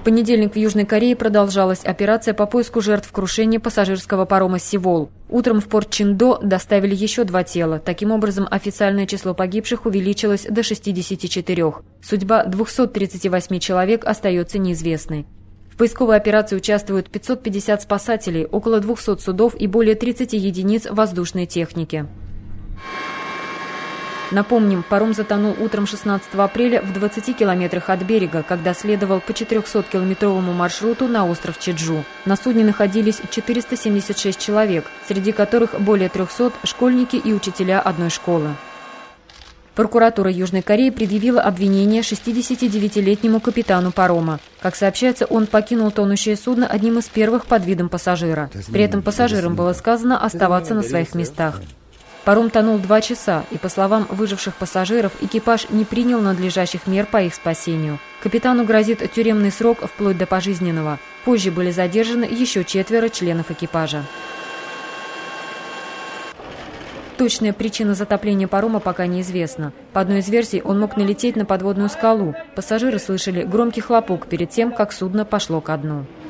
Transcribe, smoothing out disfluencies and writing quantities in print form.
понедельник в Южной Корее продолжалась операция по поиску жертв крушения пассажирского парома «Сеул». Утром в порт Чиндо доставили еще 2 тела. Таким образом, официальное число погибших увеличилось до 64. Судьба 238 человек остается неизвестной. В поисковой операции участвуют 550 спасателей, около 200 судов и более 30 единиц воздушной техники. Напомним, паром затонул утром 16 апреля в 20 километрах от берега, когда следовал по 400-километровому маршруту на остров Чеджу. На судне находились 476 человек, среди которых более 300 – школьники и учителя одной школы. Прокуратура Южной Кореи предъявила обвинение 69-летнему капитану парома. Как сообщается, он покинул тонущее судно одним из первых под видом пассажира. При этом пассажирам было сказано оставаться на своих местах. Паром тонул 2 часа, и, по словам выживших пассажиров, экипаж не принял надлежащих мер по их спасению. Капитану грозит тюремный срок вплоть до пожизненного. Позже были задержаны еще 4 членов экипажа. Точная причина затопления парома пока неизвестна. По одной из версий, он мог налететь на подводную скалу. Пассажиры слышали громкий хлопок перед тем, как судно пошло ко дну.